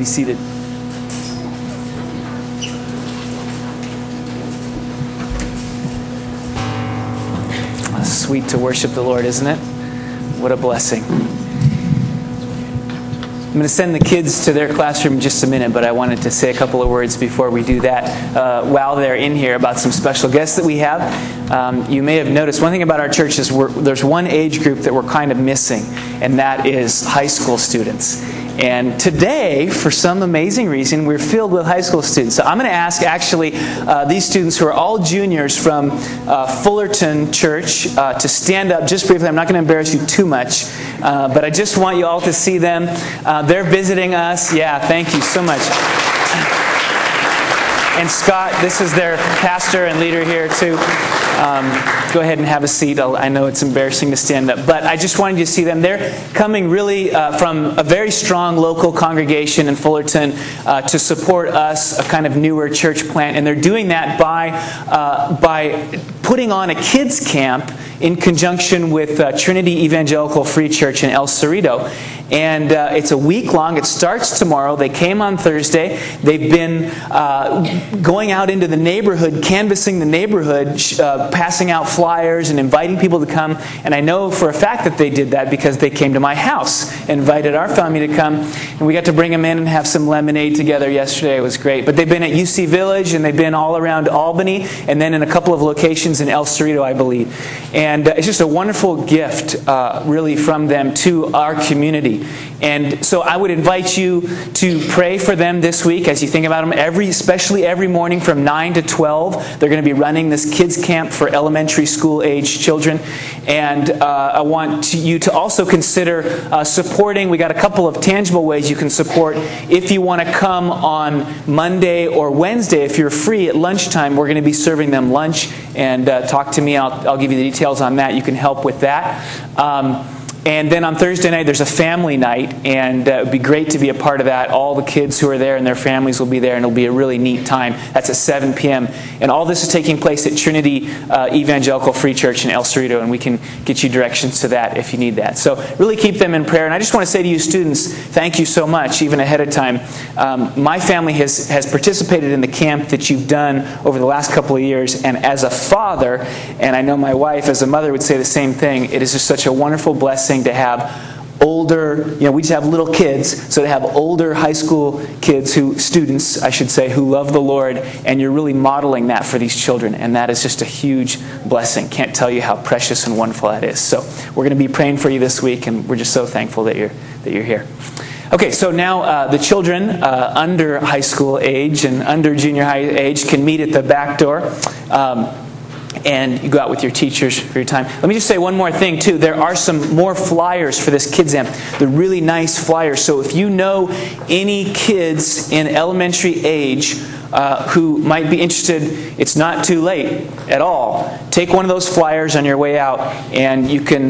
seated. Sweet to worship the Lord, isn't it? What a blessing. I'm going to send the kids to their classroom in just a minute, but I wanted to say a couple of words before we do that while they're in here about some special guests that we have. You may have noticed one thing about our church is there's one age group that we're kind of missing, and that is high school students. And today, for some amazing reason, we're filled with high school students. So I'm going to ask, actually, these students who are all juniors from Fullerton Church to stand up just briefly. I'm not going to embarrass you too much, but I just want you all to see them. They're visiting us. Yeah, thank you so much. And Scott, this is their pastor and leader here too. Go ahead and have a seat. I know it's embarrassing to stand up, but I just wanted you to see them. They're coming really from a very strong local congregation in Fullerton to support us, a kind of newer church plant, and they're doing that by putting on a kids camp in conjunction with Trinity Evangelical Free Church in El Cerrito. And it's a week long. It starts tomorrow. They came on Thursday. They've been going out into the neighborhood, canvassing the neighborhood, passing out flyers and inviting people to come. And I know for a fact that they did that because they came to my house and invited our family to come. And we got to bring them in and have some lemonade together yesterday. It was great. But they've been at UC Village, and they've been all around Albany, and then in a couple of locations in El Cerrito, I believe. And it's just a wonderful gift, really, from them to our community. And so I would invite you to pray for them this week as you think about them. Especially every morning from 9 to 12, they're going to be running this kids camp for elementary school age children. And I want you to also consider supporting. We got a couple of tangible ways you can support. If you want to come on Monday or Wednesday, if you're free at lunchtime, we're going to be serving them lunch. And talk to me. I'll give you the details on that. You can help with that. And then on Thursday night, there's a family night, and it would be great to be a part of that. All the kids who are there and their families will be there, and it'll be a really neat time. That's at 7 p.m. And all this is taking place at Trinity Evangelical Free Church in El Cerrito, and we can get you directions to that if you need that. So really keep them in prayer. And I just want to say to you students, thank you so much, even ahead of time. My family has participated in the camp that you've done over the last couple of years, and as a father, and I know my wife as a mother would say the same thing, it is just such a wonderful blessing to have older, we just have little kids, so to have older high school kids, students, I should say, who love the Lord, and you're really modeling that for these children, and that is just a huge blessing. Can't tell you how precious and wonderful that is. So we're going to be praying for you this week, and we're just so thankful that you're here. Okay, so now the children under high school age and under junior high age can meet at the back door. And you go out with your teachers for your time. Let me just say one more thing, too. There are some more flyers for this Kids Amp. They're really nice flyers. So if you know any kids in elementary age who might be interested, it's not too late at all. Take one of those flyers on your way out, and you can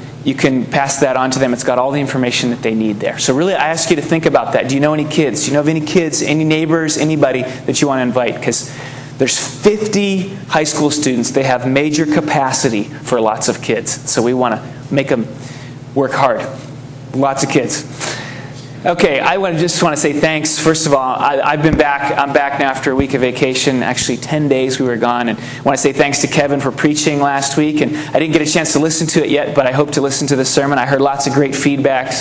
pass that on to them. It's got all the information that they need there. So really, I ask you to think about that. Do you know any kids? Do you know of any kids, any neighbors, anybody that you want to invite? Because there's 50 high school students. They have major capacity for lots of kids. So we want to make them work hard. Lots of kids. Okay, I just want to say thanks. First of all, I've been back. I'm back now after a week of vacation. Actually, 10 days we were gone. And I want to say thanks to Kevin for preaching last week. And I didn't get a chance to listen to it yet, but I hope to listen to the sermon. I heard lots of great feedback,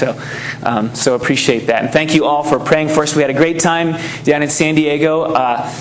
so appreciate that. And thank you all for praying for us. We had a great time down in San Diego.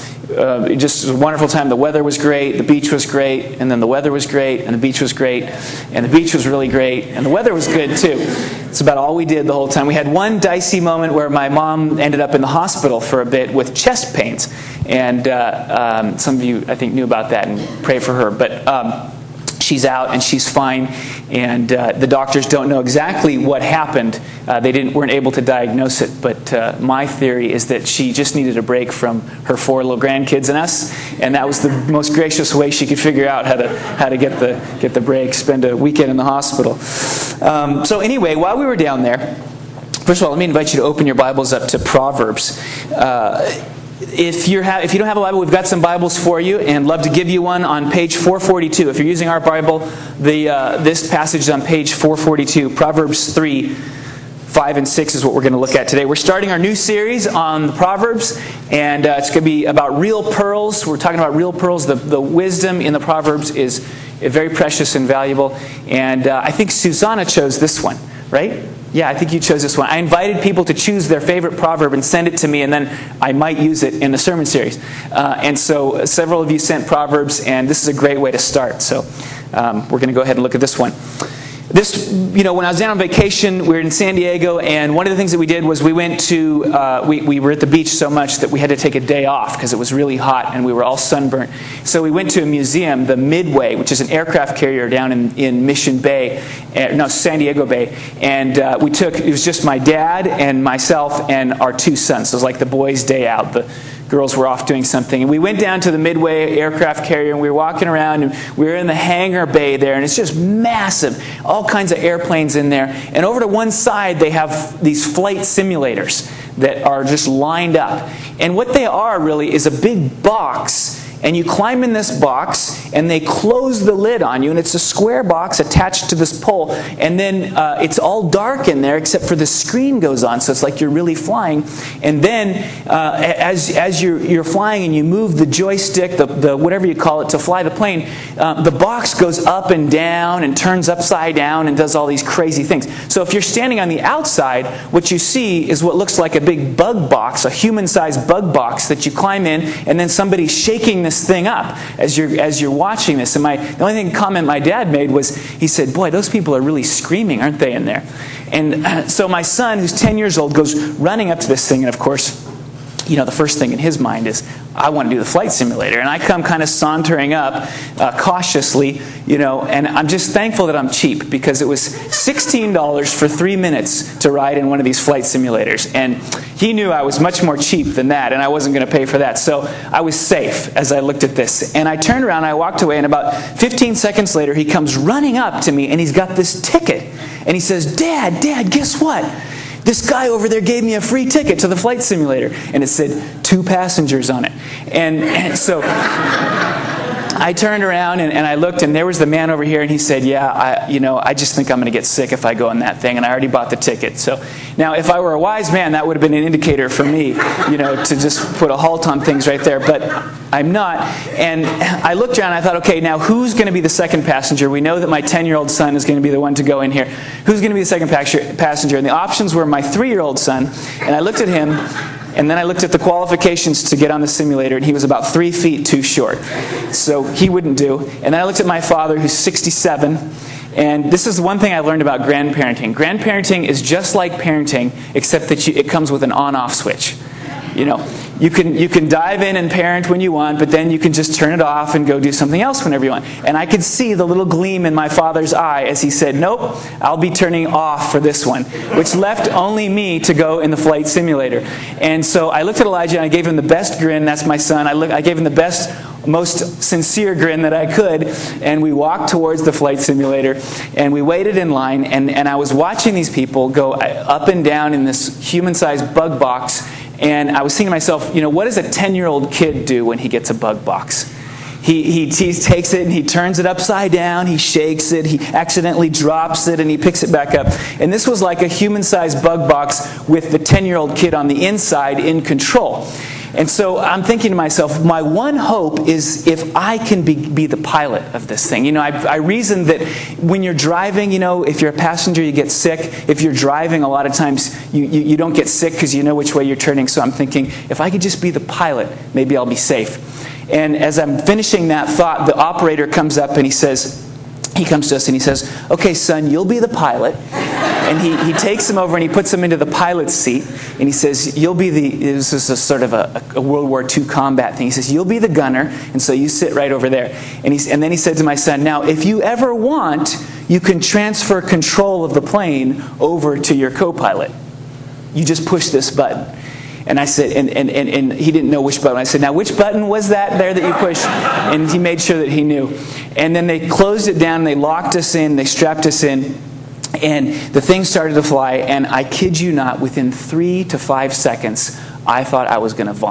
Just a wonderful time. The weather was great, the beach was great, and then the weather was great, and the beach was great, and the beach was really great, and the weather was good too. It's about all we did the whole time. We had one dicey moment where my mom ended up in the hospital for a bit with chest pains, and some of you, I think, knew about that and pray for her. But she's out and she's fine, and the doctors don't know exactly what happened. They weren't able to diagnose it, but my theory is that she just needed a break from her 4 little grandkids and us, and that was the most gracious way she could figure out how to get the break, spend a weekend in the hospital. So anyway, while we were down there, first of all, let me invite you to open your Bibles up to Proverbs. If you don't have a Bible, we've got some Bibles for you, and love to give you one on page 442. If you're using our Bible, this passage is on page 442, Proverbs 3, 5 and 6 is what we're going to look at today. We're starting our new series on the Proverbs, and it's going to be about real pearls. We're talking about real pearls. The wisdom in the Proverbs is very precious and valuable. And I think Susanna chose this one, right? Yeah, I think you chose this one. I invited people to choose their favorite proverb and send it to me, and then I might use it in the sermon series. And so several of you sent proverbs, and this is a great way to start. So we're going to go ahead and look at this one. This, when I was down on vacation, we were in San Diego, and one of the things that we did was we went to, we were at the beach so much that we had to take a day off because it was really hot and we were all sunburnt. So we went to a museum, the Midway, which is an aircraft carrier down in Mission Bay, San Diego Bay. And it was just my dad and myself and our 2 sons. So it was like the boys' day out. The girls were off doing something. And we went down to the Midway aircraft carrier, and we were walking around, and we were in the hangar bay there, and it's just massive. All kinds of airplanes in there. And over to one side, they have these flight simulators that are just lined up. And what they are really is a big box, and you climb in this box, and they close the lid on you, and it's a square box attached to this pole, and then it's all dark in there except for the screen goes on, so it's like you're really flying. And then as you're flying and you move the joystick, the whatever you call it, to fly the plane, the box goes up and down and turns upside down and does all these crazy things. So if you're standing on the outside, what you see is what looks like a big bug box, a human-sized bug box that you climb in, and then somebody's shaking this thing up as you're watching this. And the only comment my dad made was, he said, "Boy, those people are really screaming, aren't they, in there?" And so my son, who's 10 years old, goes running up to this thing, and of course, the first thing in his mind is, I want to do the flight simulator. And I come kind of sauntering up cautiously, and I'm just thankful that I'm cheap, because it was $16 for 3 minutes to ride in one of these flight simulators. And he knew I was much more cheap than that, and I wasn't going to pay for that. So I was safe as I looked at this. And I turned around, I walked away, and about 15 seconds later, he comes running up to me, and he's got this ticket. And he says, Dad, guess what? This guy over there gave me a free ticket to the flight simulator. And it said 2 passengers on it. And so I turned around and I looked, and there was the man over here, and he said, "Yeah, I just think I'm going to get sick if I go on that thing, and I already bought the ticket." So now, if I were a wise man, that would have been an indicator for me, to just put a halt on things right there. But I'm not. And I looked around, and I thought, okay, now who's going to be the second passenger? We know that my 10-year-old son is going to be the one to go in here. Who's going to be the second passenger? And the options were my 3-year-old son, and I looked at him. And then I looked at the qualifications to get on the simulator, and he was about 3 feet too short. So he wouldn't do. And then I looked at my father, who's 67. And this is one thing I learned about grandparenting. Grandparenting is just like parenting, except that it comes with an on-off switch. You can dive in and parent when you want, but then you can just turn it off and go do something else whenever you want. And I could see the little gleam in my father's eye as he said, "Nope, I'll be turning off for this one," which left only me to go in the flight simulator. And so I looked at Elijah, and I gave him the best grin. That's my son. I gave him the best, most sincere grin that I could, and we walked towards the flight simulator, and we waited in line, and I was watching these people go up and down in this human-sized bug box. And I was thinking to myself, what does a 10-year-old kid do when he gets a bug box? He takes it and he turns it upside down, he shakes it, he accidentally drops it, and he picks it back up. And this was like a human-sized bug box with the 10-year-old kid on the inside in control. And so I'm thinking to myself, my one hope is if I can be the pilot of this thing. I reasoned that when you're driving, if you're a passenger, you get sick. If you're driving, a lot of times you don't get sick because you know which way you're turning. So I'm thinking, if I could just be the pilot, maybe I'll be safe. And as I'm finishing that thought, the operator comes up and he comes to us and he says, "Okay, son, you'll be the pilot." And he takes him over and he puts him into the pilot's seat. And he says, this is a sort of a World War II combat thing. He says, "You'll be the gunner, and so you sit right over there." And then he said to my son, "Now, if you ever want, you can transfer control of the plane over to your co-pilot. You just push this button." And I said, and he didn't know which button. I said, "Now, which button was that there that you pushed?" And he made sure that he knew. And then they closed it down, they locked us in, they strapped us in, and the thing started to fly. And I kid you not, within 3 to 5 seconds, I thought I was going to vomit.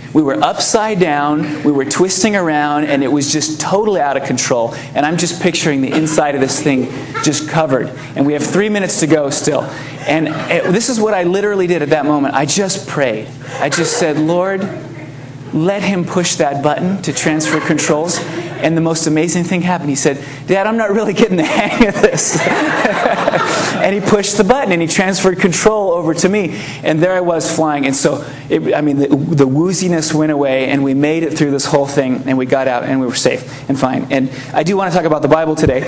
We were upside down, we were twisting around, and it was just totally out of control. And I'm just picturing the inside of this thing just covered. And we have 3 minutes to go still. And this is what I literally did at that moment. I just prayed. I just said, Lord, let him push that button to transfer controls. And the most amazing thing happened. He said, Dad, I'm not really getting the hang of this. And he pushed the button and he transferred control over to me. And there I was flying. And so, the wooziness went away and we made it through this whole thing and we got out and we were safe and fine. And I do want to talk about the Bible today.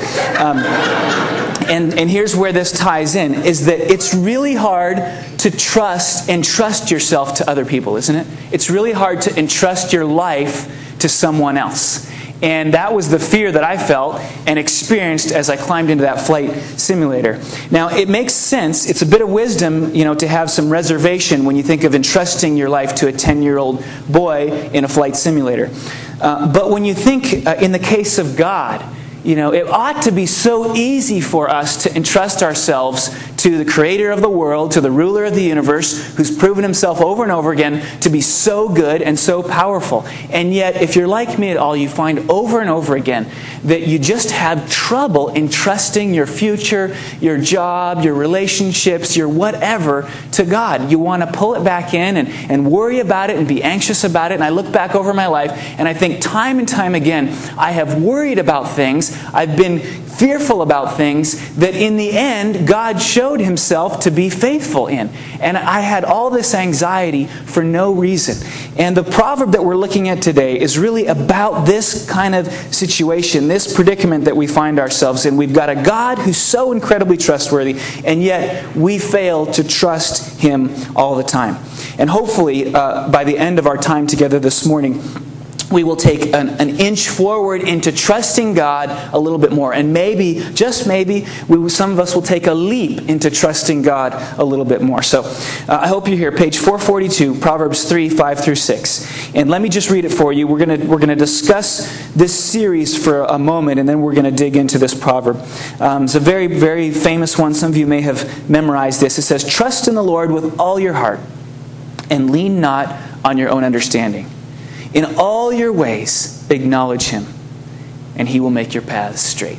And here's where this ties in, is that it's really hard to entrust yourself to other people, isn't it? It's really hard to entrust your life to someone else. And that was the fear that I felt and experienced as I climbed into that flight simulator. Now, it makes sense. It's a bit of wisdom, to have some reservation when you think of entrusting your life to a 10-year-old boy in a flight simulator. But when you think in the case of God, it ought to be so easy for us to entrust ourselves to the creator of the world, to the ruler of the universe, who's proven himself over and over again to be so good and so powerful. And yet, if you're like me at all, you find over and over again that you just have trouble entrusting your future, your job, your relationships, your whatever to God. You want to pull it back in and worry about it and be anxious about it. And I look back over my life and I think time and time again, I have worried about things. I've been fearful about things that in the end, God showed himself to be faithful in. And I had all this anxiety for no reason. And the proverb that we're looking at today is really about this kind of situation, this predicament that we find ourselves in. We've got a God who's so incredibly trustworthy, and yet we fail to trust him all the time. And hopefully, by the end of our time together this morning, we will take an inch forward into trusting God a little bit more. And maybe, just maybe, some of us will take a leap into trusting God a little bit more. So I hope you're here. Page 442, Proverbs 3, 5 through 6. And let me just read it for you. We're going to discuss this series for a moment, and then we're going to dig into this proverb. It's a very, very famous one. Some of you may have memorized this. It says, "Trust in the Lord with all your heart, and lean not on your own understanding. In all your ways, acknowledge him, and he will make your paths straight."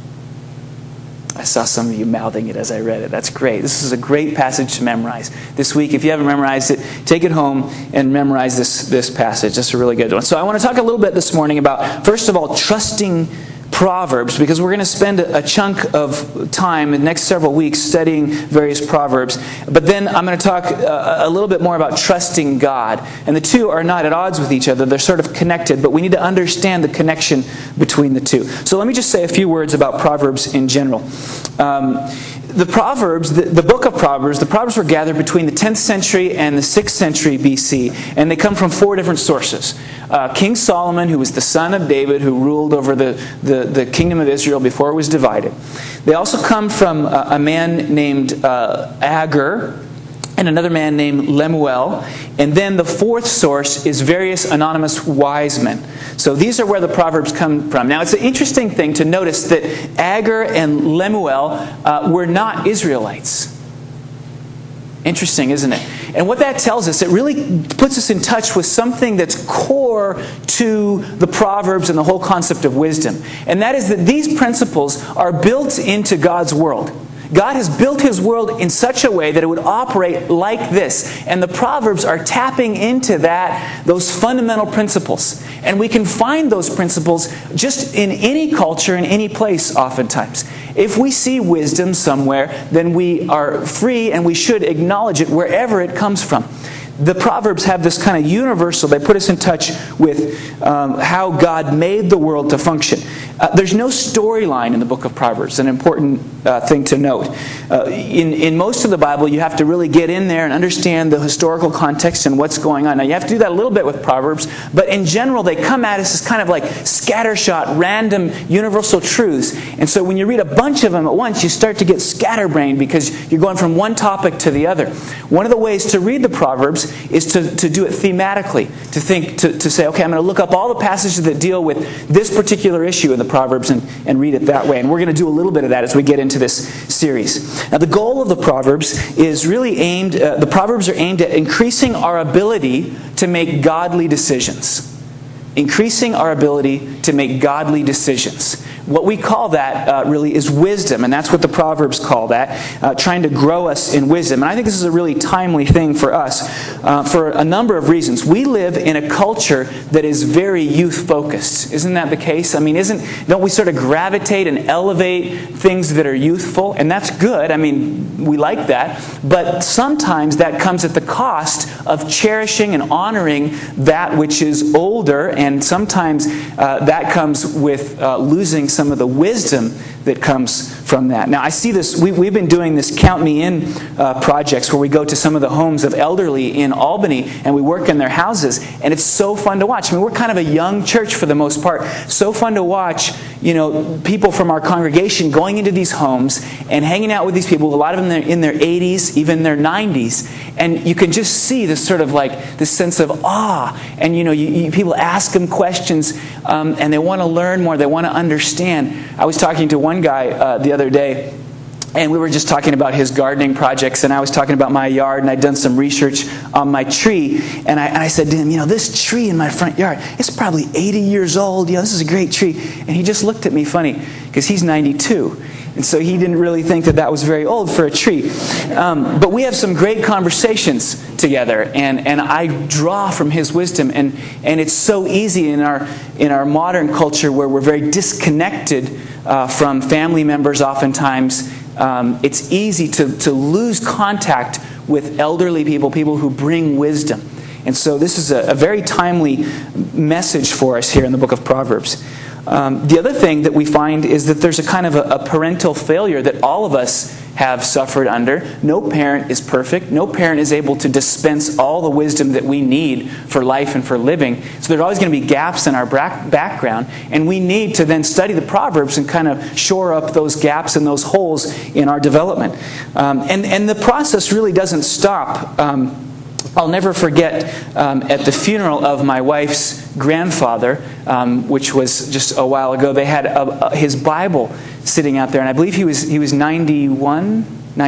I saw some of you mouthing it as I read it. That's great. This is a great passage to memorize. This week, if you haven't memorized it, take it home and memorize this passage. That's a really good one. So I want to talk a little bit this morning about, first of all, trusting Proverbs, because we're going to spend a chunk of time in the next several weeks studying various Proverbs. But then I'm going to talk a little bit more about trusting God. And the two are not at odds with each other. They're sort of connected, but we need to understand the connection between the two. So let me just say a few words about Proverbs in general. The Proverbs, the book of Proverbs, the Proverbs were gathered between the 10th century and the 6th century BC, and they come from 4 different sources. King Solomon, who was the son of David, who ruled over the kingdom of Israel before it was divided. They also come from a man named Agur, and another man named Lemuel. And then the 4th source is various anonymous wise men. So these are where the Proverbs come from. Now, it's an interesting thing to notice that Agur and Lemuel were not Israelites. Interesting, isn't it? And what that tells us, it really puts us in touch with something that's core to the Proverbs and the whole concept of wisdom. And that is that these principles are built into God's world. God has built his world in such a way that it would operate like this. And the Proverbs are tapping into those fundamental principles. And we can find those principles just in any culture, in any place oftentimes. If we see wisdom somewhere, then we are free and we should acknowledge it wherever it comes from. The Proverbs have this kind of universal, they put us in touch with how God made the world to function. There's no storyline in the book of Proverbs, an important thing to note. In most of the Bible, you have to really get in there and understand the historical context and what's going on. Now, you have to do that a little bit with Proverbs, but in general, they come at us as kind of like scattershot, random, universal truths. And so when you read a bunch of them at once, you start to get scatterbrained because you're going from one topic to the other. One of the ways to read the Proverbs is to do it thematically, to say, okay, I'm going to look up all the passages that deal with this particular issue in the the Proverbs and read it that way. And we're going to do a little bit of that as we get into this series. Now, the goal of the Proverbs is really the Proverbs are aimed at increasing our ability to make godly decisions. Increasing our ability to make godly decisions. What we call that really is wisdom, and that's what the Proverbs call that, trying to grow us in wisdom. And I think this is a really timely thing for us for a number of reasons. We live in a culture that is very youth-focused. Isn't that the case? I mean, don't we sort of gravitate and elevate things that are youthful? And that's good. I mean, we like that. But sometimes that comes at the cost of cherishing and honoring that which is older, and sometimes that comes with losing some of the wisdom that comes from that. Now, I see this, we've been doing this Count Me In projects where we go to some of the homes of elderly in Albany and we work in their houses, and it's so fun to watch. I mean, we're kind of a young church for the most part. So fun to watch, people from our congregation going into these homes and hanging out with these people, a lot of them in their 80s, even their 90s, and you can just see this sort of like this sense of awe, and people ask them questions and they want to learn more, they want to understand. I was talking to one guy the other day, and we were just talking about his gardening projects, and I was talking about my yard, and I'd done some research on my tree, and I said to him, this tree in my front yard, it's probably 80 years old, this is a great tree. And he just looked at me funny, because he's 92. And so he didn't really think that was very old for a tree. But we have some great conversations together, and I draw from his wisdom. And it's so easy in our modern culture where we're very disconnected from family members oftentimes. It's easy to lose contact with elderly people who bring wisdom. And so this is a very timely message for us here in the book of Proverbs. The other thing that we find is that there's a kind of a parental failure that all of us have suffered under. No parent is perfect. No parent is able to dispense all the wisdom that we need for life and for living. So there's always going to be gaps in our background, and we need to then study the Proverbs and kind of shore up those gaps and those holes in our development. And the process really doesn't stop. I'll never forget at the funeral of my wife's grandfather, which was just a while ago, they had his Bible sitting out there, and I believe he was 91,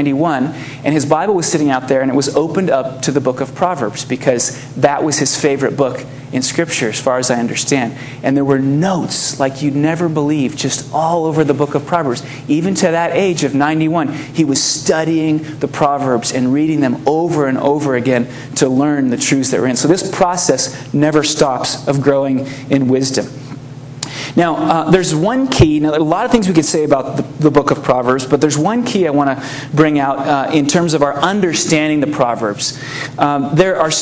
and his Bible was sitting out there, and it was opened up to the book of Proverbs, because that was his favorite book in Scripture, as far as I understand. And there were notes like you'd never believe, just all over the book of Proverbs. Even to that age of 91, he was studying the Proverbs and reading them over and over again to learn the truths that were in. So this process never stops of growing in wisdom. Now, there's one key. Now, there are a lot of things we could say about the book of Proverbs, but there's one key I want to bring out in terms of our understanding the Proverbs. There's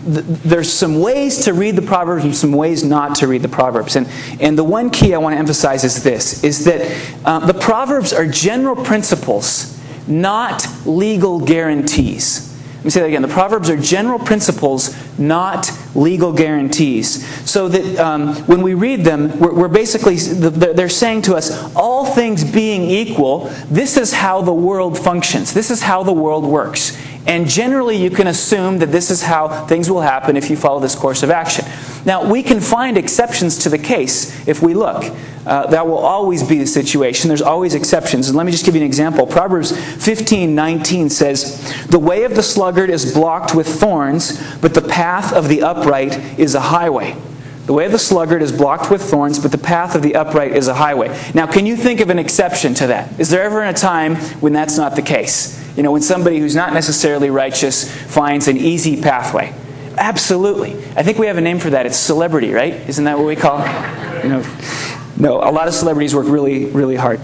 some ways to read the Proverbs and some ways not to read the Proverbs. And the one key I want to emphasize is this, is that the Proverbs are general principles, not legal guarantees. Let me say that again. The Proverbs are general principles, not legal guarantees. So that when we read them, we're basically, they're saying to us, all things being equal, this is how the world functions. This is how the world works. And generally you can assume that this is how things will happen if you follow this course of action. Now, we can find exceptions to the case if we look. That will always be the situation. There's always exceptions. And let me just give you an example. Proverbs 15:19 says, "The way of the sluggard is blocked with thorns, but the path of the upright is a highway." The way of the sluggard is blocked with thorns, but the path of the upright is a highway. Now, can you think of an exception to that? Is there ever a time when that's not the case? When somebody who's not necessarily righteous finds an easy pathway? Absolutely. I think we have a name for that. It's celebrity, right? Isn't that what we call it? No, a lot of celebrities work really, really hard.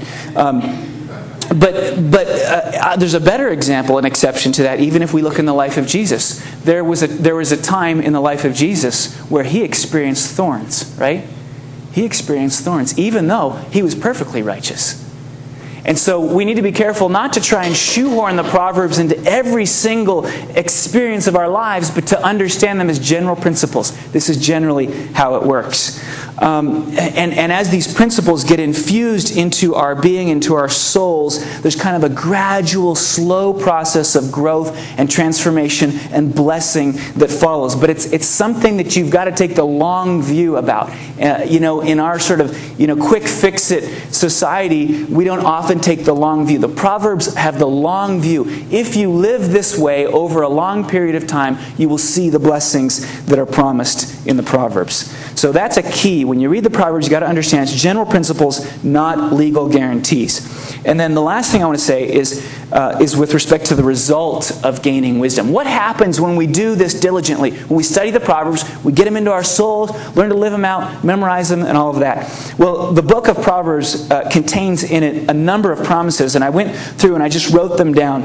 But there's a better example, an exception to that, even if we look in the life of Jesus. There was a time in the life of Jesus where he experienced thorns, right? He experienced thorns, even though he was perfectly righteous. And so we need to be careful not to try and shoehorn the Proverbs into every single experience of our lives, but to understand them as general principles. This is generally how it works. And as these principles get infused into our being, into our souls, there's kind of a gradual, slow process of growth and transformation and blessing that follows. But it's something that you've got to take the long view about. In our sort of quick fix-it society, we don't often take the long view. The Proverbs have the long view. If you live this way over a long period of time, you will see the blessings that are promised in the Proverbs. So that's a key. When you read the Proverbs, you've got to understand it's general principles, not legal guarantees. And then the last thing I want to say is with respect to the result of gaining wisdom. What happens when we do this diligently? When we study the Proverbs, we get them into our souls, learn to live them out, memorize them, and all of that. Well, the book of Proverbs contains in it a number of promises, and I went through and I just wrote them down.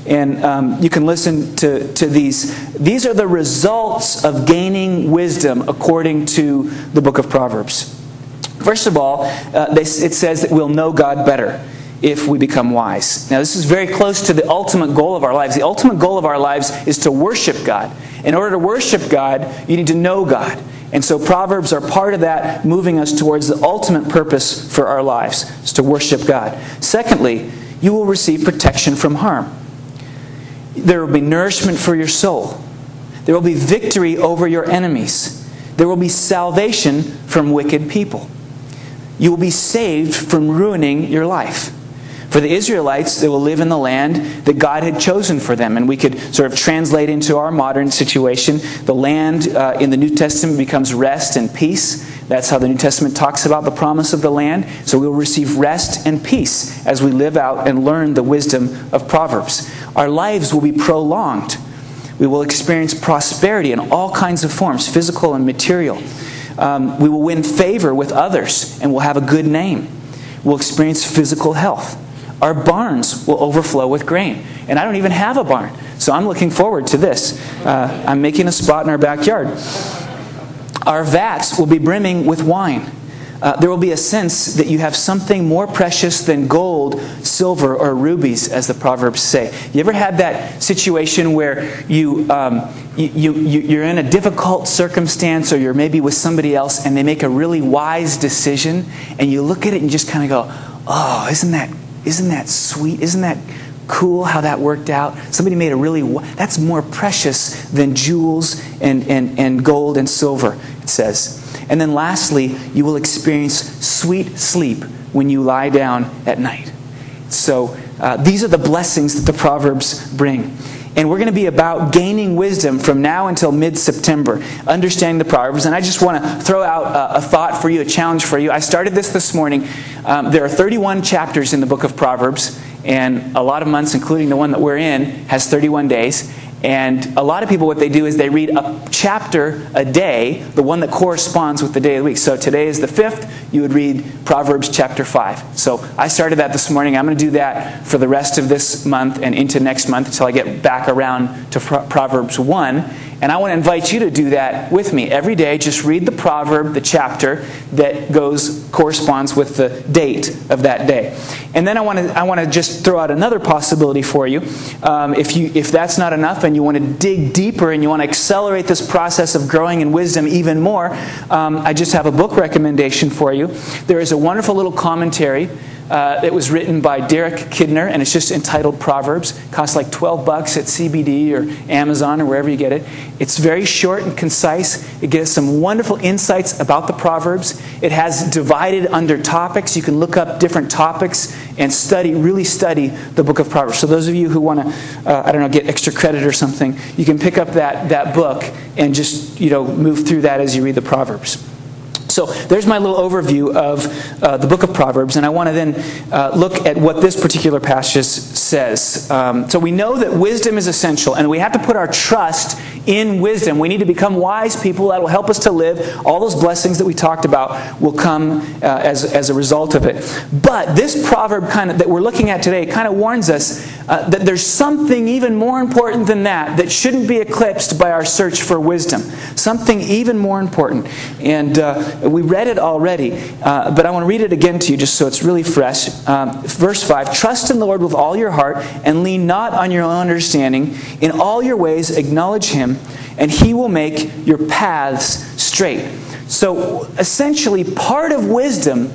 And you can listen to these. These are the results of gaining wisdom according to the book of Proverbs. First of all, it says that we'll know God better if we become wise. Now, this is very close to the ultimate goal of our lives. The ultimate goal of our lives is to worship God. In order to worship God, you need to know God. And so Proverbs are part of that, moving us towards the ultimate purpose for our lives, is to worship God. Secondly, you will receive protection from harm. There will be nourishment for your soul. There will be victory over your enemies. There will be salvation from wicked people. You will be saved from ruining your life. For the Israelites, they will live in the land that God had chosen for them. And we could sort of translate into our modern situation. The land in the New Testament becomes rest and peace. That's how the New Testament talks about the promise of the land. So we will receive rest and peace as we live out and learn the wisdom of Proverbs. Our lives will be prolonged. We will experience prosperity in all kinds of forms, physical and material. We will win favor with others and we'll have a good name. We'll experience physical health. Our barns will overflow with grain. And I don't even have a barn. So I'm looking forward to this. I'm making a spot in our backyard. Our vats will be brimming with wine. There will be a sense that you have something more precious than gold, silver, or rubies, as the Proverbs say. You ever had that situation where you're in a difficult circumstance, or you're maybe with somebody else, and they make a really wise decision, and you look at it and just kind of go, "Oh, isn't that sweet? Isn't that cool how that worked out? Somebody made that's more precious than jewels and gold and silver," it says. And then lastly, you will experience sweet sleep when you lie down at night. So these are the blessings that the Proverbs bring. And we're going to be about gaining wisdom from now until mid-September, understanding the Proverbs. And I just want to throw out a thought for you, a challenge for you. I started this morning. There are 31 chapters in the book of Proverbs, and a lot of months, including the one that we're in, has 31 days. And a lot of people, what they do is they read a chapter a day, the one that corresponds with the day of the week. So today is the 5th. You would read Proverbs chapter 5. So I started that this morning. I'm going to do that for the rest of this month and into next month until I get back around to Proverbs 1. And I want to invite you to do that with me. Every day, just read the proverb, the chapter that corresponds with the date of that day. And then I want to just throw out another possibility for you. If that's not enough and you want to dig deeper and you want to accelerate this process of growing in wisdom even more, I just have a book recommendation for you. There is a wonderful little commentary that was written by Derek Kidner, and it's just entitled Proverbs. It costs like $12 at CBD or Amazon or wherever you get it. It's very short and concise. It gives some wonderful insights about the Proverbs. It has divided under topics. You can look up different topics and really study the book of Proverbs. So those of you who want to, get extra credit or something, you can pick up that book and just, move through that as you read the Proverbs. So there's my little overview of the book of Proverbs, and I want to then look at what this particular passage says. So we know that wisdom is essential, and we have to put our trust in wisdom. We need to become wise people that will help us to live. All those blessings that we talked about will come as a result of it. But this proverb that we're looking at today kind of warns us that there's something even more important than that shouldn't be eclipsed by our search for wisdom. Something even more important. And we read it already, but I want to read it again to you just so it's really fresh. Verse 5, "Trust in the Lord with all your heart and lean not on your own understanding. In all your ways acknowledge Him, and He will make your paths straight." So essentially, part of wisdom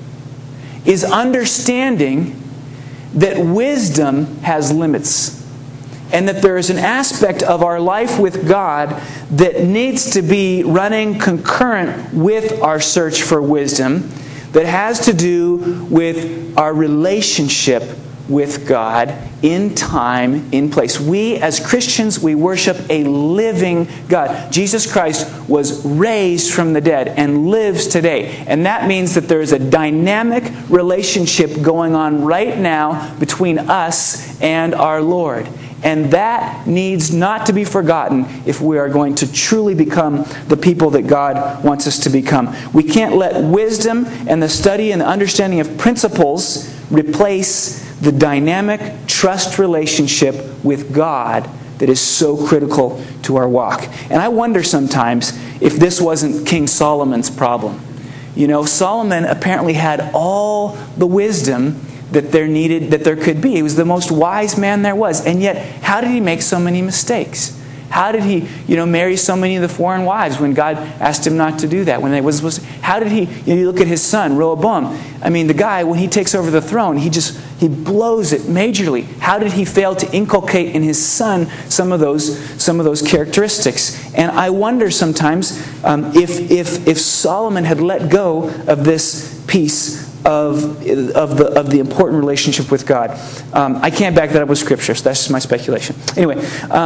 is understanding that wisdom has limits. And that there is an aspect of our life with God that needs to be running concurrent with our search for wisdom, that has to do with our relationship with God in time, in place. We as Christians, we worship a living God. Jesus Christ was raised from the dead and lives today. And that means that there is a dynamic relationship going on right now between us and our Lord. And that needs not to be forgotten if we are going to truly become the people that God wants us to become. We can't let wisdom and the study and the understanding of principles replace the dynamic trust relationship with God that is so critical to our walk. And I wonder sometimes if this wasn't King Solomon's problem. You know, Solomon apparently had all the wisdom that there could be. He was the most wise man there was. And yet, how did he make so many mistakes? How did he, marry so many of the foreign wives when God asked him not to do that? How did he, you look at his son, Rehoboam. I mean, the guy, when he takes over the throne, he blows it majorly. How did he fail to inculcate in his son some of those characteristics? And I wonder sometimes if Solomon had let go of this piece of the important relationship with God. I can't back that up with Scripture, so that's just my speculation. Anyway,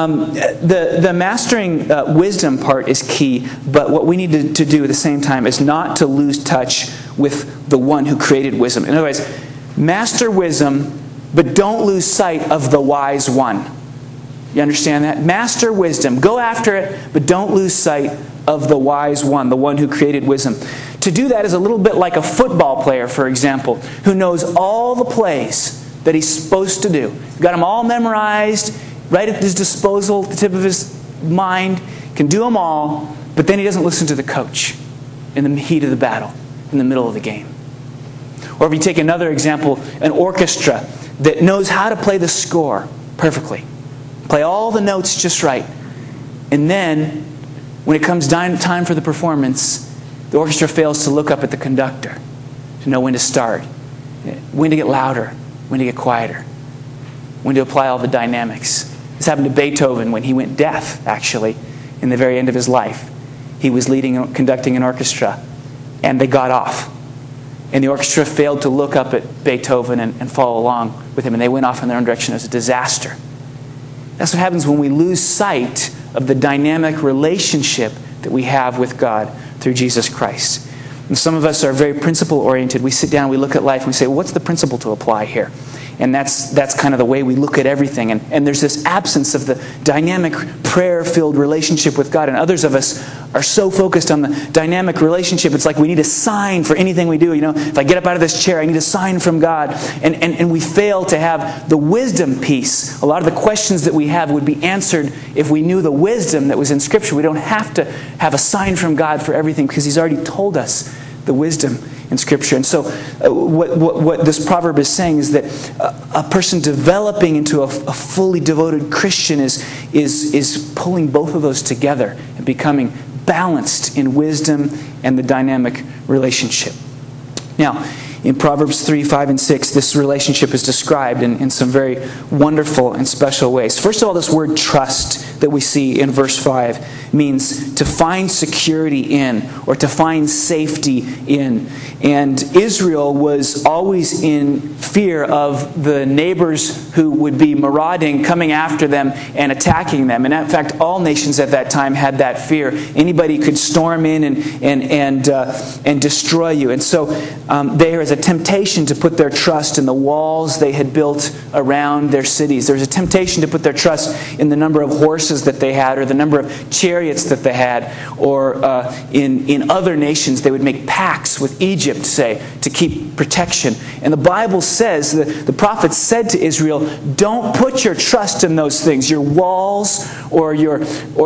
the mastering wisdom part is key, but what we need to do at the same time is not to lose touch with the one who created wisdom. In other words, master wisdom, but don't lose sight of the wise one. You understand that? Master wisdom. Go after it, but don't lose sight of the wise one, the one who created wisdom. To do that is a little bit like a football player, for example, who knows all the plays that he's supposed to do. Got them all memorized, right at his disposal, the tip of his mind, can do them all, but then he doesn't listen to the coach in the heat of the battle, in the middle of the game. Or if you take another example, an orchestra that knows how to play the score perfectly, play all the notes just right, and then when it comes time for the performance, the orchestra fails to look up at the conductor to know when to start, when to get louder, when to get quieter, when to apply all the dynamics. This happened to Beethoven when he went deaf, actually, in the very end of his life. He was conducting an orchestra, and they got off. And the orchestra failed to look up at Beethoven and follow along with him, and they went off in their own direction. It was a disaster. That's what happens when we lose sight of the dynamic relationship that we have with God through Jesus Christ. And some of us are very principle-oriented. We sit down, we look at life, and we say, well, what's the principle to apply here? And that's kind of the way we look at everything. And there's this absence of the dynamic, prayer-filled relationship with God. And others of us are so focused on the dynamic relationship, it's like we need a sign for anything we do. If I get up out of this chair, I need a sign from God. And we fail to have the wisdom piece. A lot of the questions that we have would be answered if we knew the wisdom that was in Scripture. We don't have to have a sign from God for everything because He's already told us the wisdom in Scripture. And so what this proverb is saying is that a person developing into a fully devoted Christian is pulling both of those together and becoming balanced in wisdom and the dynamic relationship. Now, in Proverbs 3, 5, and 6, this relationship is described in some very wonderful and special ways. First of all, this word trust that we see in verse 5 means to find security in or to find safety in. And Israel was always in fear of the neighbors who would be marauding, coming after them and attacking them. And in fact, all nations at that time had that fear. Anybody could storm in and destroy you. And so there is a temptation to put their trust in the walls they had built around their cities. There's a temptation to put their trust in the number of horses that they had or the number of chariots that they had. Or in other nations, they would make pacts with Egypt, say, to keep protection. And the Bible says, the prophet said to Israel, don't put your trust in those things, your walls or your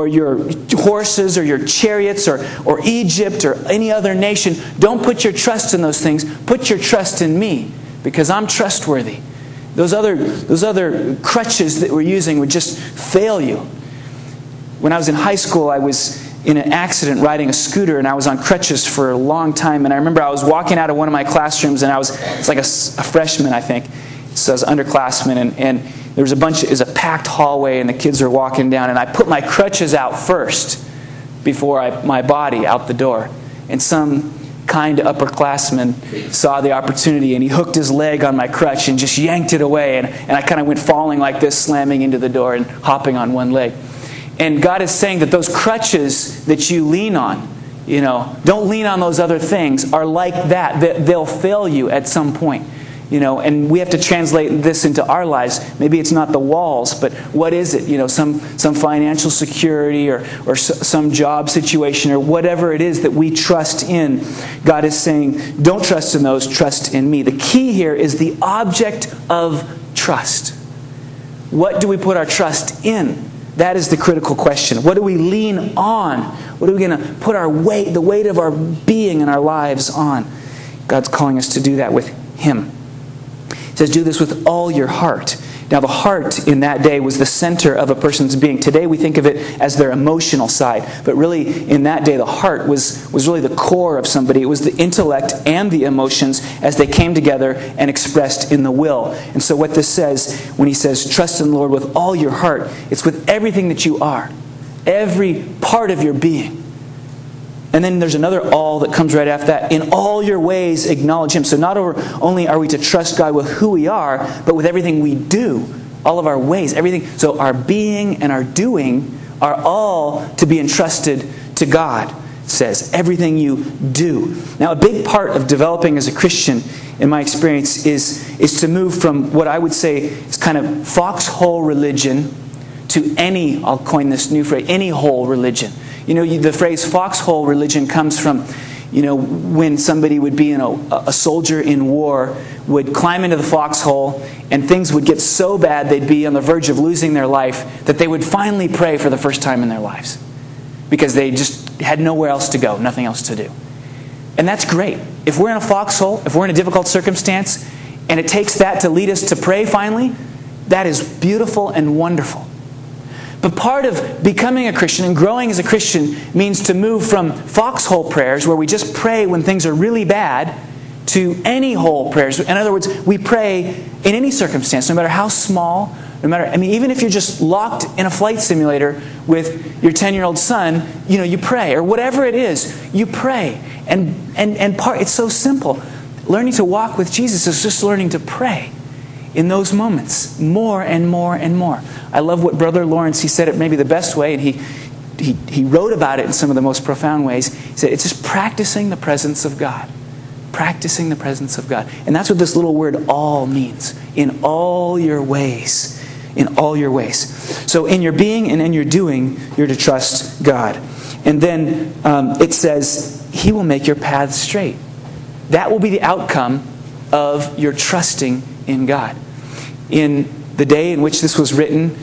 horses or your chariots or Egypt or any other nation. Don't put your trust in those things. Put your trust in me because I'm trustworthy. Those other crutches that we're using would just fail you. When I was in high school, I was in an accident riding a scooter, and I was on crutches for a long time. And I remember I was walking out of one of my classrooms, and it's like a freshman, I think. So I was underclassman, and there was it was a packed hallway, and the kids are walking down, and I put my crutches out first before my body out the door. And some kind upperclassman saw the opportunity, and he hooked his leg on my crutch and just yanked it away, and I kind of went falling like this, slamming into the door and hopping on one leg. And God is saying that those crutches that you lean on, don't lean on those other things, are like that. They'll fail you at some point. And we have to translate this into our lives. Maybe it's not the walls, but what is it? Some financial security or some job situation or whatever it is that we trust in. God is saying, don't trust in those, trust in me. The key here is the object of trust. What do we put our trust in? That is the critical question. What do we lean on? What are we going to put the weight of our being and our lives on? God's calling us to do that with Him. It says, do this with all your heart. Now, the heart in that day was the center of a person's being. Today, we think of it as their emotional side. But really, in that day, the heart was really the core of somebody. It was the intellect and the emotions as they came together and expressed in the will. And so what this says, when he says, trust in the Lord with all your heart, it's with everything that you are. Every part of your being. And then there's another all that comes right after that. In all your ways, acknowledge Him. So not only are we to trust God with who we are, but with everything we do. All of our ways, everything. So our being and our doing are all to be entrusted to God, it says. Everything you do. Now, a big part of developing as a Christian, in my experience, is to move from what I would say is kind of foxhole religion to I'll coin this new phrase, any hole religion. The phrase foxhole religion comes from, when somebody would be a soldier in war, would climb into the foxhole, and things would get so bad they'd be on the verge of losing their life that they would finally pray for the first time in their lives. Because they just had nowhere else to go, nothing else to do. And that's great. If we're in a foxhole, if we're in a difficult circumstance, and it takes that to lead us to pray finally, that is beautiful and wonderful. But part of becoming a Christian and growing as a Christian means to move from foxhole prayers, where we just pray when things are really bad, to any hole prayers. In other words, we pray in any circumstance, no matter how small, even if you're just locked in a flight simulator with your 10-year-old son, you pray. Or whatever it is, you pray. And it's so simple. Learning to walk with Jesus is just learning to pray in those moments, more and more and more. I love what Brother Lawrence, he said it maybe the best way, and he wrote about it in some of the most profound ways. He said, it's just practicing the presence of God. Practicing the presence of God. And that's what this little word all means. In all your ways. In all your ways. So in your being and in your doing, you're to trust God. And then it says, He will make your paths straight. That will be the outcome of your trusting in God. In the day in which this was written,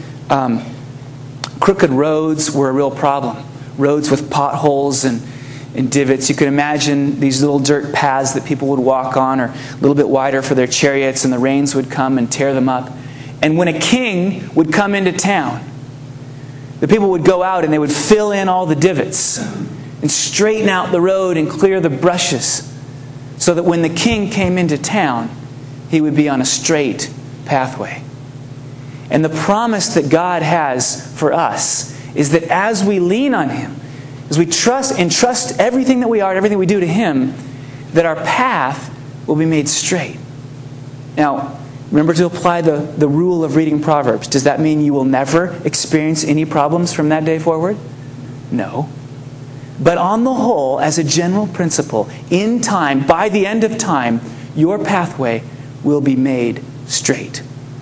crooked roads were a real problem. Roads with potholes and divots. You could imagine these little dirt paths that people would walk on, or a little bit wider for their chariots, and the rains would come and tear them up. And when a king would come into town, the people would go out and they would fill in all the divots and straighten out the road and clear the brushes, so that when the king came into town, he would be on a straight pathway. And the promise that God has for us is that as we lean on Him, as we trust everything that we are, everything we do to Him, that our path will be made straight. Now, remember to apply the rule of reading Proverbs. Does that mean you will never experience any problems from that day forward? No. But on the whole, as a general principle, in time, by the end of time, your pathway will be made straight.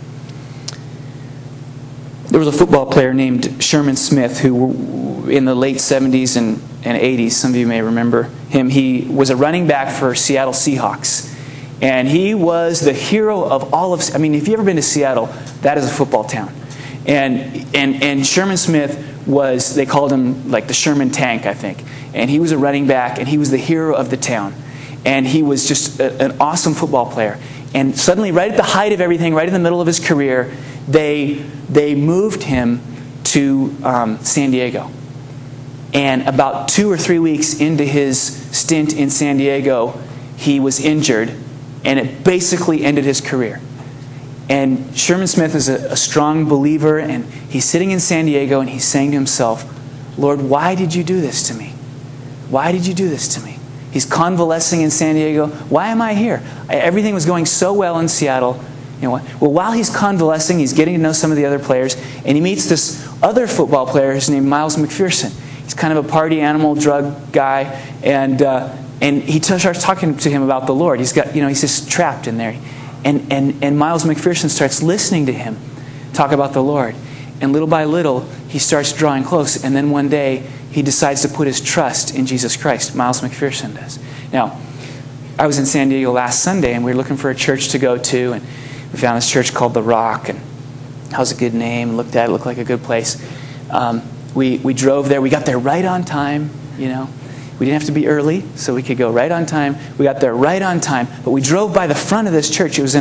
There was a football player named Sherman Smith who, in the late 70s and 80s, some of you may remember him, he was a running back for Seattle Seahawks. And he was the hero of all of... if you've ever been to Seattle, that is a football town. And Sherman Smith was, they called him like the Sherman Tank, I think. And he was a running back, and he was the hero of the town. And he was just an awesome football player. And suddenly, right at the height of everything, right in the middle of his career, they moved him to San Diego. And about 2 or 3 weeks into his stint in San Diego, he was injured, and it basically ended his career. And Sherman Smith is a strong believer, and he's sitting in San Diego, and he's saying to himself, Lord, why did you do this to me? Why did you do this to me? He's convalescing in San Diego. Why am I here? Everything was going so well in Seattle. Well, while he's convalescing, he's getting to know some of the other players, and he meets this other football player who's named Miles McPherson. He's kind of a party animal, drug guy, and he starts talking to him about the Lord. He's just trapped in there. And Miles McPherson starts listening to him talk about the Lord. And little by little, he starts drawing close. And then one day, he decides to put his trust in Jesus Christ. Miles McPherson does. Now, I was in San Diego last Sunday, and we were looking for a church to go to. And we found this church called The Rock. And that was a good name. Looked at it, looked like a good place. We drove there. We got there right on time, We didn't have to be early, so we could go right on time. We got there right on time, but we drove by the front of this church. It was in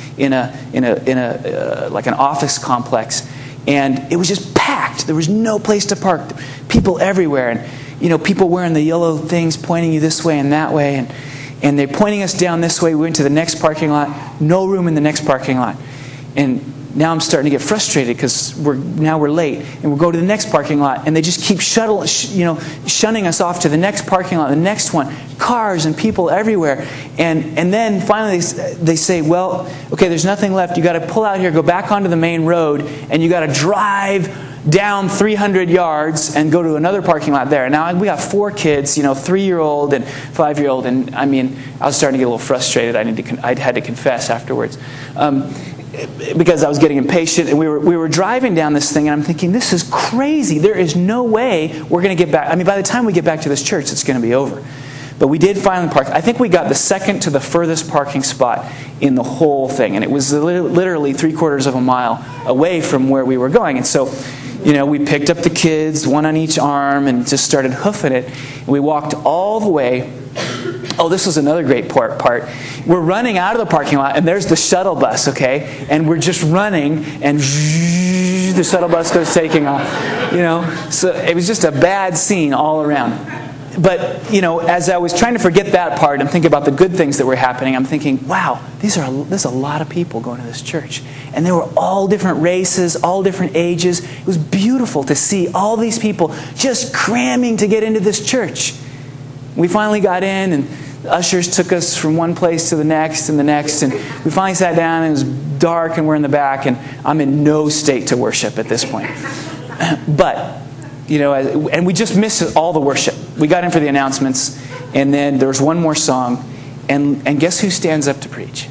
like an office complex, and it was just packed. There was no place to park. People everywhere, and people wearing the yellow things, pointing you this way and that way, and they're pointing us down this way. We went to the next parking lot. No room in the next parking lot, and now I'm starting to get frustrated because we're late, and we'll go to the next parking lot, and they just keep shunning us off to the next parking lot, the next one, cars and people everywhere, and then finally they say, well, okay, there's nothing left. You got to pull out here, go back onto the main road, and you got to drive down 300 yards and go to another parking lot there. Now we got 4 kids, 3-year-old and 5-year-old, and I was starting to get a little frustrated. I had to confess afterwards. Because I was getting impatient, and we were driving down this thing, and I'm thinking, this is crazy. There is no way we're going to get back. By the time we get back to this church, it's going to be over. But we did finally park. I think we got the second to the furthest parking spot in the whole thing, and it was literally 3/4 of a mile away from where we were going. And so, we picked up the kids, one on each arm, and just started hoofing it. And we walked all the way. Oh, this was another great part. We're running out of the parking lot, and there's the shuttle bus, okay? And we're just running, and the shuttle bus goes taking off. So it was just a bad scene all around. But, as I was trying to forget that part and think about the good things that were happening, I'm thinking, wow, there's a lot of people going to this church. And they were all different races, all different ages. It was beautiful to see all these people just cramming to get into this church. We finally got in, and the ushers took us from one place to the next, and we finally sat down, and it was dark, and we're in the back, and I'm in no state to worship at this point. But, and we just missed all the worship. We got in for the announcements, and then there was one more song, and guess who stands up to preach?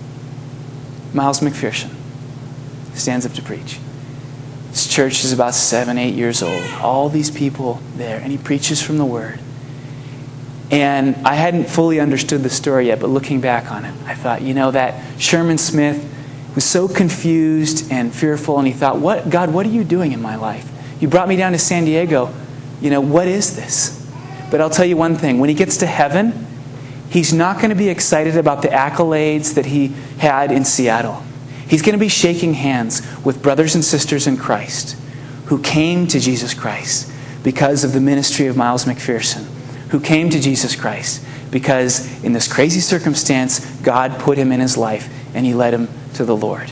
Miles McPherson stands up to preach. This church is about 7, 8 years old. All these people there, and he preaches from the Word. And I hadn't fully understood the story yet, but looking back on it, I thought, that Sherman Smith was so confused and fearful, and he thought, God, what are you doing in my life? You brought me down to San Diego. What is this? But I'll tell you one thing. When he gets to heaven, he's not going to be excited about the accolades that he had in Seattle. He's going to be shaking hands with brothers and sisters in Christ who came to Jesus Christ because of the ministry of Miles McPherson, who came to Jesus Christ because in this crazy circumstance, God put him in his life and he led him to the Lord.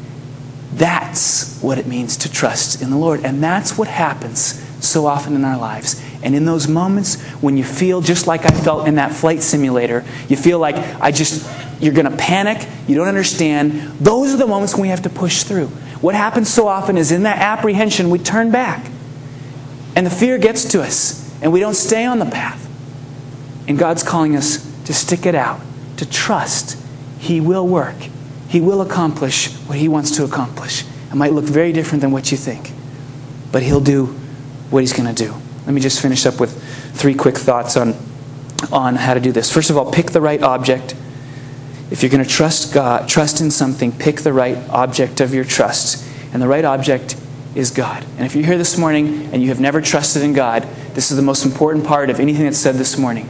That's what it means to trust in the Lord. And that's what happens so often in our lives. And in those moments when you feel just like I felt in that flight simulator, you feel like you're going to panic, you don't understand, those are the moments when we have to push through. What happens so often is in that apprehension, we turn back. And the fear gets to us, and we don't stay on the path. And God's calling us to stick it out, to trust. He will work. He will accomplish what He wants to accomplish. It might look very different than what you think, but He'll do what He's going to do. Let me just finish up with 3 quick thoughts on how to do this. First of all, pick the right object. If you're going to trust God, trust in something, pick the right object of your trust. And the right object is God. And if you're here this morning and you have never trusted in God, this is the most important part of anything that's said this morning.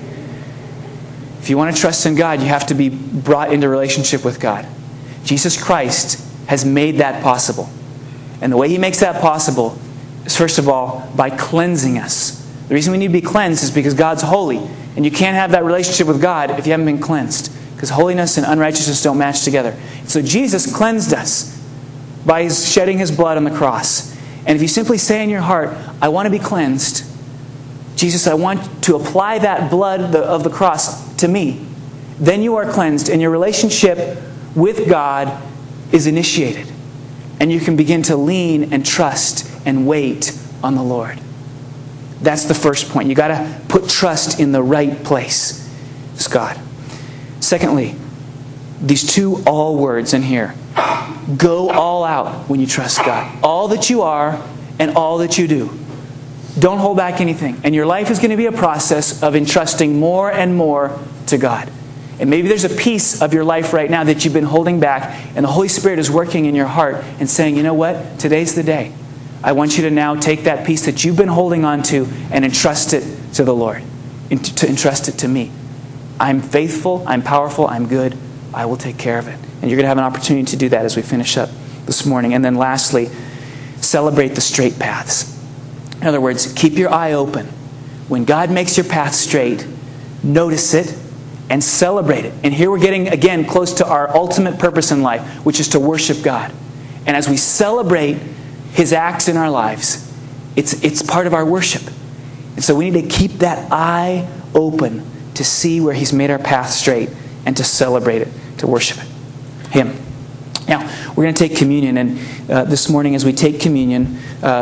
If you want to trust in God, you have to be brought into relationship with God. Jesus Christ has made that possible. And the way He makes that possible is, first of all, by cleansing us The reason we need to be cleansed is because God's holy. And you can't have that relationship with God if you haven't been cleansed. Because holiness and unrighteousness don't match together. So Jesus cleansed us by shedding His blood on the cross. And if you simply say in your heart, I want to be cleansed, Jesus, I want to apply that blood of the cross to me, then you are cleansed and your relationship with God is initiated. And you can begin to lean and trust and wait on the Lord. That's the first point. You got to put trust in the right place. It's God. Secondly, these two all words in here. Go all out when you trust God. All that you are and all that you do. Don't hold back anything. And your life is going to be a process of entrusting more and more to God. And maybe there's a piece of your life right now that you've been holding back, and the Holy Spirit is working in your heart and saying, you know what? Today's the day. I want you to now take that piece that you've been holding on to and entrust it to the Lord. To entrust it to me. I'm faithful, I'm powerful, I'm good. I will take care of it. And you're going to have an opportunity to do that as we finish up this morning. And then lastly, celebrate the straight paths. In other words, keep your eye open. When God makes your path straight, notice it and celebrate it. And here we're getting, again, close to our ultimate purpose in life, which is to worship God. And as we celebrate His acts in our lives, it's part of our worship. And so we need to keep that eye open to see where He's made our path straight and to celebrate it, to worship Him. Now, we're going to take communion. And this morning as we take communion,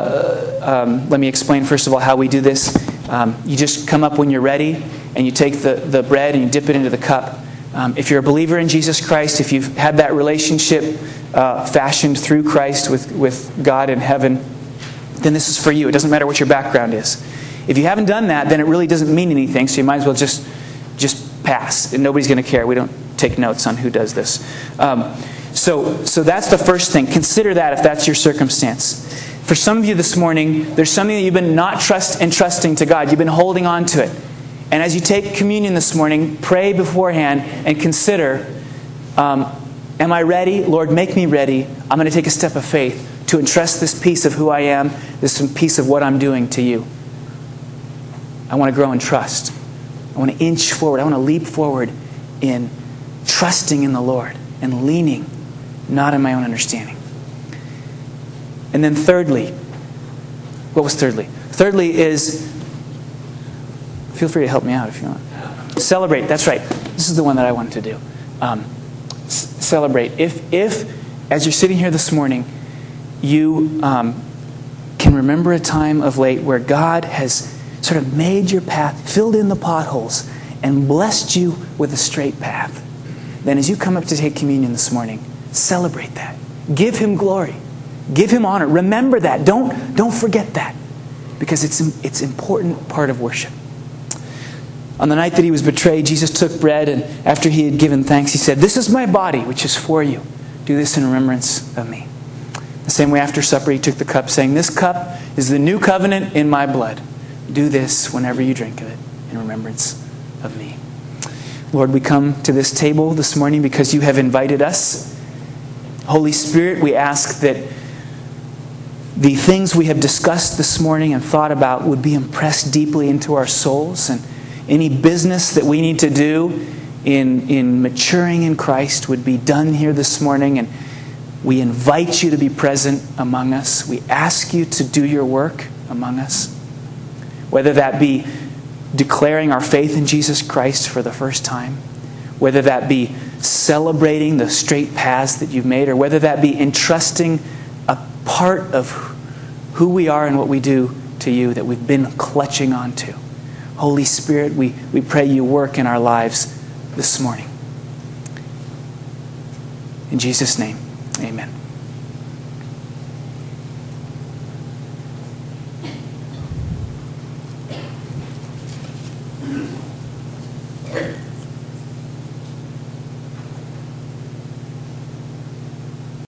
let me explain first of all how we do this. You just come up when you're ready and you take the bread and you dip it into the cup. If you're a believer in Jesus Christ, if you've had that relationship fashioned through Christ with God in heaven, then this is for you. It doesn't matter what your background is. If you haven't done that, then it really doesn't mean anything, so you might as well just pass. And nobody's going to care. We don't take notes on who does this. So that's the first thing. Consider that if that's your circumstance. For some of you this morning, there's something that you've been not entrusting to God. You've been holding on to it. And as you take communion this morning, pray beforehand and consider, am I ready? Lord, make me ready. I'm going to take a step of faith to entrust this piece of who I am, this piece of what I'm doing to you. I want to grow in trust. I want to inch forward. I want to leap forward in trusting in the Lord and leaning, not in my own understanding. And then thirdly, what was thirdly? Thirdly is, feel free to help me out if you want. Celebrate, that's right. This is the one that I wanted to do. Celebrate. If, as you're sitting here this morning, you can remember a time of late where God has sort of made your path, filled in the potholes, and blessed you with a straight path, then as you come up to take communion this morning, celebrate that. Give Him glory. Give Him honor. Remember that. Don't forget that. Because it's an important part of worship. On the night that He was betrayed, Jesus took bread, and after He had given thanks, He said, "This is my body, which is for you. Do this in remembrance of me." The same way after supper, He took the cup, saying, "This cup is the new covenant in my blood. Do this whenever you drink of it in remembrance of me." Lord, we come to this table this morning because You have invited us. Holy Spirit, we ask that the things we have discussed this morning and thought about would be impressed deeply into our souls, and any business that we need to do in maturing in Christ would be done here this morning. And we invite You to be present among us. We ask You to do Your work among us. Whether that be declaring our faith in Jesus Christ for the first time, whether that be celebrating the straight paths that You've made, or whether that be entrusting a part of who we are and what we do to You that we've been clutching onto. Holy Spirit, we pray You work in our lives this morning. In Jesus' name, amen.